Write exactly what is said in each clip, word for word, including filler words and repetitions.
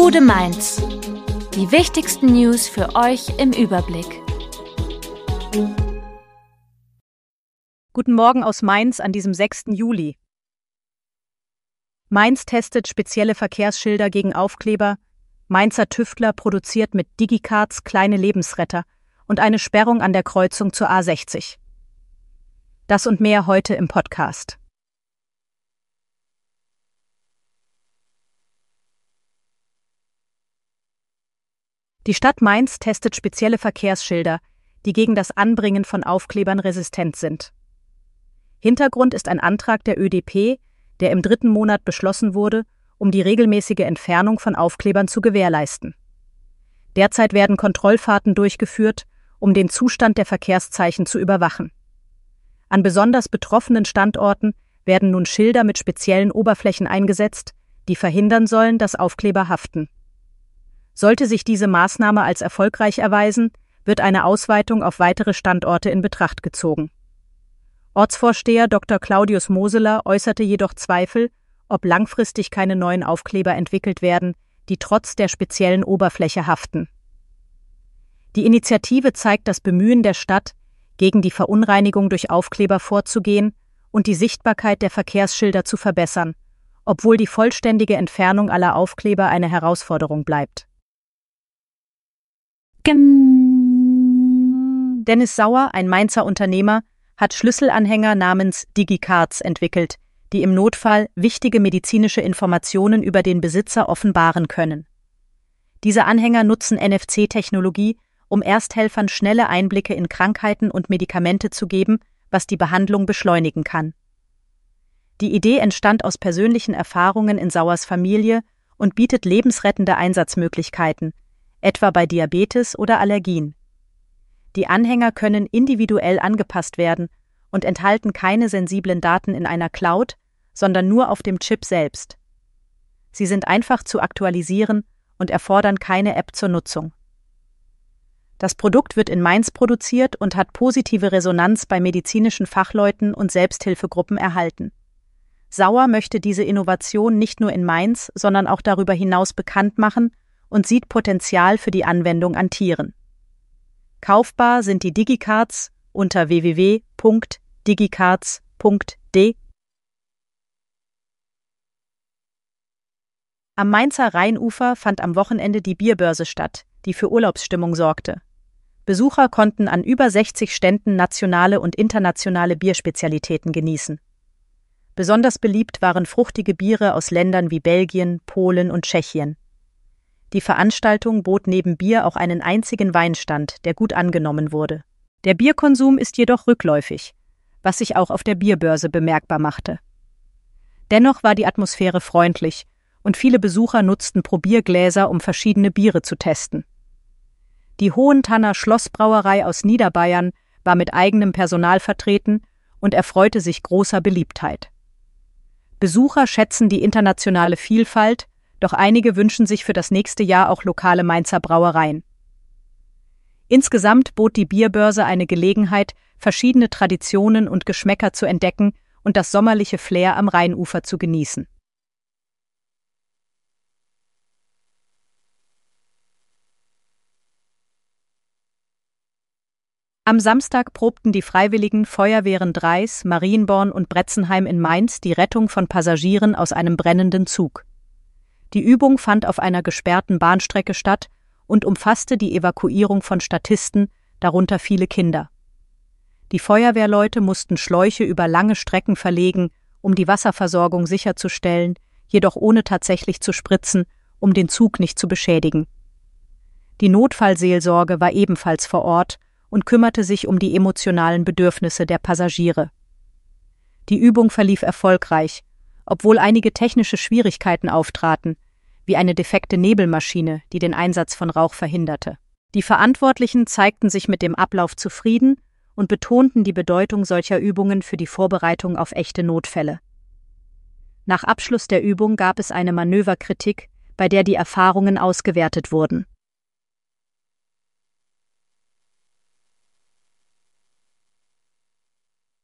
Gude Mainz. Die wichtigsten News für euch im Überblick. Guten Morgen aus Mainz an diesem sechsten Juli. Mainz testet spezielle Verkehrsschilder gegen Aufkleber, Mainzer Tüftler produziert mit Digicards kleine Lebensretter und eine Sperrung an der Kreuzung zur A sechzig. Das und mehr heute im Podcast. Die Stadt Mainz testet spezielle Verkehrsschilder, die gegen das Anbringen von Aufklebern resistent sind. Hintergrund ist ein Antrag der Ö D P, der im dritten Monat beschlossen wurde, um die regelmäßige Entfernung von Aufklebern zu gewährleisten. Derzeit werden Kontrollfahrten durchgeführt, um den Zustand der Verkehrszeichen zu überwachen. An besonders betroffenen Standorten werden nun Schilder mit speziellen Oberflächen eingesetzt, die verhindern sollen, dass Aufkleber haften. Sollte sich diese Maßnahme als erfolgreich erweisen, wird eine Ausweitung auf weitere Standorte in Betracht gezogen. Ortsvorsteher Doktor Claudius Moseler äußerte jedoch Zweifel, ob langfristig keine neuen Aufkleber entwickelt werden, die trotz der speziellen Oberfläche haften. Die Initiative zeigt das Bemühen der Stadt, gegen die Verunreinigung durch Aufkleber vorzugehen und die Sichtbarkeit der Verkehrsschilder zu verbessern, obwohl die vollständige Entfernung aller Aufkleber eine Herausforderung bleibt. Dennis Sauer, ein Mainzer Unternehmer, hat Schlüsselanhänger namens Digicards entwickelt, die im Notfall wichtige medizinische Informationen über den Besitzer offenbaren können. Diese Anhänger nutzen N F C-Technologie, um Ersthelfern schnelle Einblicke in Krankheiten und Medikamente zu geben, was die Behandlung beschleunigen kann. Die Idee entstand aus persönlichen Erfahrungen in Sauers Familie und bietet lebensrettende Einsatzmöglichkeiten, etwa bei Diabetes oder Allergien. Die Anhänger können individuell angepasst werden und enthalten keine sensiblen Daten in einer Cloud, sondern nur auf dem Chip selbst. Sie sind einfach zu aktualisieren und erfordern keine App zur Nutzung. Das Produkt wird in Mainz produziert und hat positive Resonanz bei medizinischen Fachleuten und Selbsthilfegruppen erhalten. Sauer möchte diese Innovation nicht nur in Mainz, sondern auch darüber hinaus bekannt machen und sieht Potenzial für die Anwendung an Tieren. Kaufbar sind die Digicards unter w w w punkt digicards punkt d. Am Mainzer Rheinufer fand am Wochenende die Bierbörse statt, die für Urlaubsstimmung sorgte. Besucher konnten an über sechzig Ständen nationale und internationale Bierspezialitäten genießen. Besonders beliebt waren fruchtige Biere aus Ländern wie Belgien, Polen und Tschechien. Die Veranstaltung bot neben Bier auch einen einzigen Weinstand, der gut angenommen wurde. Der Bierkonsum ist jedoch rückläufig, was sich auch auf der Bierbörse bemerkbar machte. Dennoch war die Atmosphäre freundlich und viele Besucher nutzten Probiergläser, um verschiedene Biere zu testen. Die Hohenthanner Schlossbrauerei aus Niederbayern war mit eigenem Personal vertreten und erfreute sich großer Beliebtheit. Besucher schätzen die internationale Vielfalt, doch einige wünschen sich für das nächste Jahr auch lokale Mainzer Brauereien. Insgesamt bot die Bierbörse eine Gelegenheit, verschiedene Traditionen und Geschmäcker zu entdecken und das sommerliche Flair am Rheinufer zu genießen. Am Samstag probten die Freiwilligen Feuerwehren Dreis, Marienborn und Bretzenheim in Mainz die Rettung von Passagieren aus einem brennenden Zug. Die Übung fand auf einer gesperrten Bahnstrecke statt und umfasste die Evakuierung von Statisten, darunter viele Kinder. Die Feuerwehrleute mussten Schläuche über lange Strecken verlegen, um die Wasserversorgung sicherzustellen, jedoch ohne tatsächlich zu spritzen, um den Zug nicht zu beschädigen. Die Notfallseelsorge war ebenfalls vor Ort und kümmerte sich um die emotionalen Bedürfnisse der Passagiere. Die Übung verlief erfolgreich, obwohl einige technische Schwierigkeiten auftraten, wie eine defekte Nebelmaschine, die den Einsatz von Rauch verhinderte. Die Verantwortlichen zeigten sich mit dem Ablauf zufrieden und betonten die Bedeutung solcher Übungen für die Vorbereitung auf echte Notfälle. Nach Abschluss der Übung gab es eine Manöverkritik, bei der die Erfahrungen ausgewertet wurden.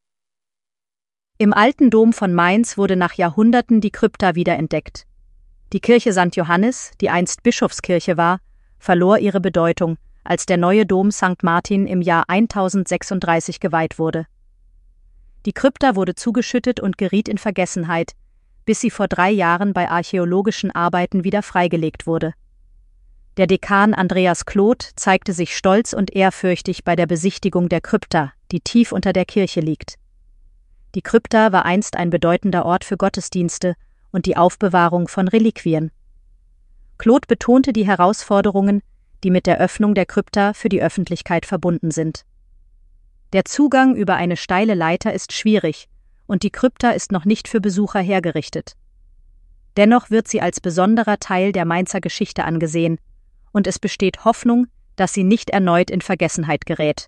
Im alten Dom von Mainz wurde nach Jahrhunderten die Krypta wiederentdeckt. Die Kirche Sankt Johannes, die einst Bischofskirche war, verlor ihre Bedeutung, als der neue Dom Sankt Martin im Jahr tausendsechsunddreißig geweiht wurde. Die Krypta wurde zugeschüttet und geriet in Vergessenheit, bis sie vor drei Jahren bei archäologischen Arbeiten wieder freigelegt wurde. Der Dekan Andreas Kloth zeigte sich stolz und ehrfürchtig bei der Besichtigung der Krypta, die tief unter der Kirche liegt. Die Krypta war einst ein bedeutender Ort für Gottesdienste und die Aufbewahrung von Reliquien. Kloth betonte die Herausforderungen, die mit der Öffnung der Krypta für die Öffentlichkeit verbunden sind. Der Zugang über eine steile Leiter ist schwierig und die Krypta ist noch nicht für Besucher hergerichtet. Dennoch wird sie als besonderer Teil der Mainzer Geschichte angesehen und es besteht Hoffnung, dass sie nicht erneut in Vergessenheit gerät.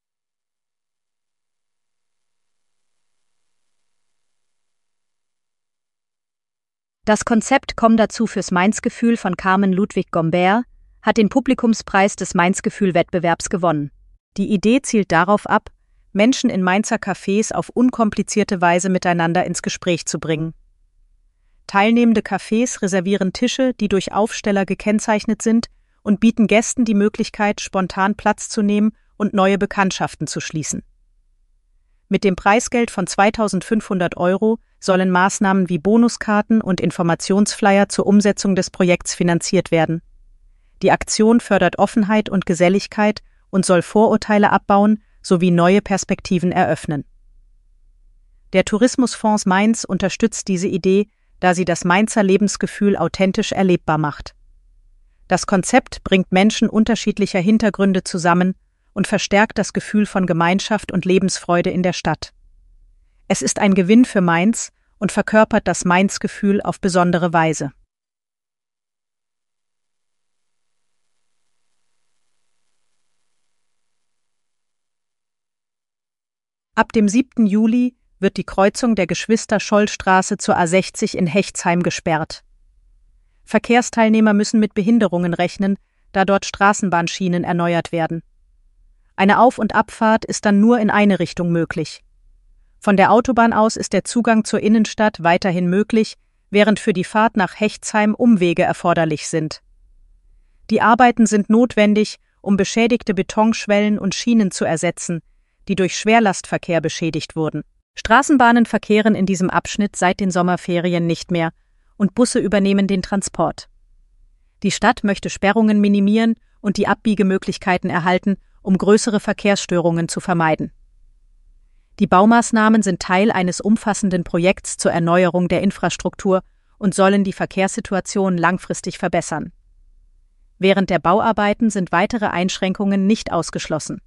Das Konzept Komm dazu fürs Mainz-Gefühl von Carmen Ludwig Gombert hat den Publikumspreis des Mainz-Gefühl-Wettbewerbs gewonnen. Die Idee zielt darauf ab, Menschen in Mainzer Cafés auf unkomplizierte Weise miteinander ins Gespräch zu bringen. Teilnehmende Cafés reservieren Tische, die durch Aufsteller gekennzeichnet sind, und bieten Gästen die Möglichkeit, spontan Platz zu nehmen und neue Bekanntschaften zu schließen. Mit dem Preisgeld von zweitausendfünfhundert Euro sollen Maßnahmen wie Bonuskarten und Informationsflyer zur Umsetzung des Projekts finanziert werden. Die Aktion fördert Offenheit und Geselligkeit und soll Vorurteile abbauen sowie neue Perspektiven eröffnen. Der Tourismusfonds Mainz unterstützt diese Idee, da sie das Mainzer Lebensgefühl authentisch erlebbar macht. Das Konzept bringt Menschen unterschiedlicher Hintergründe zusammen und verstärkt das Gefühl von Gemeinschaft und Lebensfreude in der Stadt. Es ist ein Gewinn für Mainz und verkörpert das Mainz-Gefühl auf besondere Weise. Ab dem siebten Juli wird die Kreuzung der Geschwister-Scholl-Straße zur A sechzig in Hechtsheim gesperrt. Verkehrsteilnehmer müssen mit Behinderungen rechnen, da dort Straßenbahnschienen erneuert werden. Eine Auf- und Abfahrt ist dann nur in eine Richtung möglich. Von der Autobahn aus ist der Zugang zur Innenstadt weiterhin möglich, während für die Fahrt nach Hechtsheim Umwege erforderlich sind. Die Arbeiten sind notwendig, um beschädigte Betonschwellen und Schienen zu ersetzen, die durch Schwerlastverkehr beschädigt wurden. Straßenbahnen verkehren in diesem Abschnitt seit den Sommerferien nicht mehr und Busse übernehmen den Transport. Die Stadt möchte Sperrungen minimieren und die Abbiegemöglichkeiten erhalten, um größere Verkehrsstörungen zu vermeiden. Die Baumaßnahmen sind Teil eines umfassenden Projekts zur Erneuerung der Infrastruktur und sollen die Verkehrssituation langfristig verbessern. Während der Bauarbeiten sind weitere Einschränkungen nicht ausgeschlossen.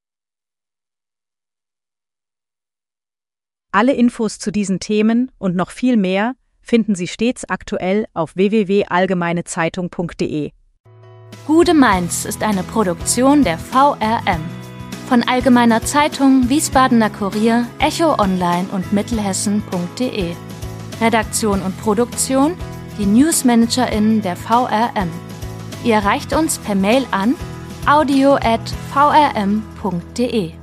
Alle Infos zu diesen Themen und noch viel mehr finden Sie stets aktuell auf w w w punkt allgemeine zeitung punkt d e. Gude Mainz ist eine Produktion der V R M. Von Allgemeiner Zeitung, Wiesbadener Kurier, Echo Online und Mittelhessen punkt d e. Redaktion und Produktion, die NewsmanagerInnen der V R M. Ihr erreicht uns per Mail an audio at v r m punkt d e.